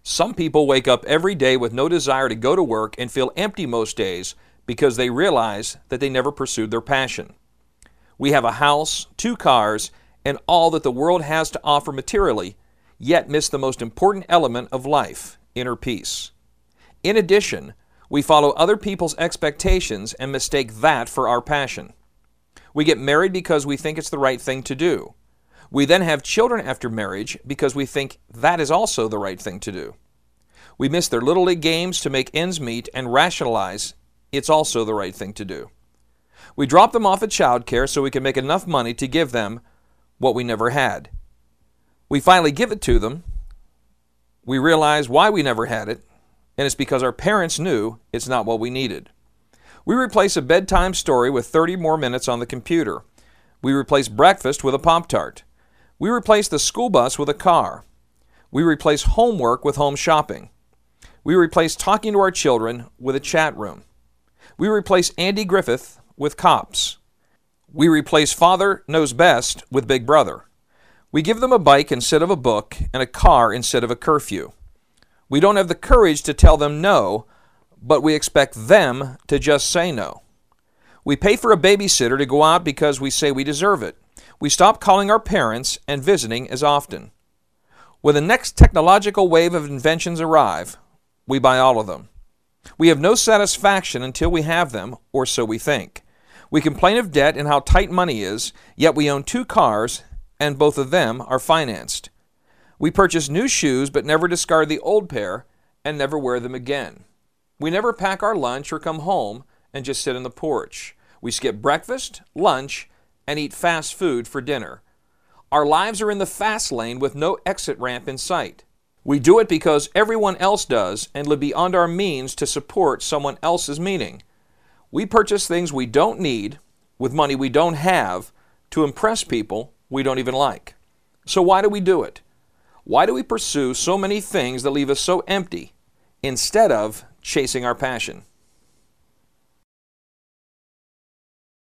Some people wake up every day with no desire to go to work and feel empty most days because they realize that they never pursued their passion. We have a house, 2 cars, and all that the world has to offer materially, yet miss the most important element of life, inner peace. In addition, we follow other people's expectations and mistake that for our passion. We get married because we think it's the right thing to do. We then have children after marriage because we think that is also the right thing to do. We miss their Little League games to make ends meet and rationalize it's also the right thing to do. We drop them off at childcare so we can make enough money to give them what we never had. We finally give it to them. We realize why we never had it, and it's because our parents knew it's not what we needed. We replace a bedtime story with 30 more minutes on the computer. We replace breakfast with a Pop-Tart. We replace the school bus with a car. We replace homework with home shopping. We replace talking to our children with a chat room. We replace Andy Griffith with Cops. We replace Father Knows Best with Big Brother. We give them a bike instead of a book and a car instead of a curfew. We don't have the courage to tell them no, but we expect them to just say no. We pay for a babysitter to go out because we say we deserve it. We stop calling our parents and visiting as often. When the next technological wave of inventions arrive, we buy all of them. We have no satisfaction until we have them, or so we think. We complain of debt and how tight money is, yet we own 2 cars, and both of them are financed. We purchase new shoes but never discard the old pair and never wear them again. We never pack our lunch or come home and just sit on the porch. We skip breakfast, lunch, and eat fast food for dinner. Our lives are in the fast lane with no exit ramp in sight. We do it because everyone else does and live beyond our means to support someone else's meaning. We purchase things we don't need with money we don't have to impress people we don't even like. So why do we do it? Why do we pursue so many things that leave us so empty instead of chasing our passion?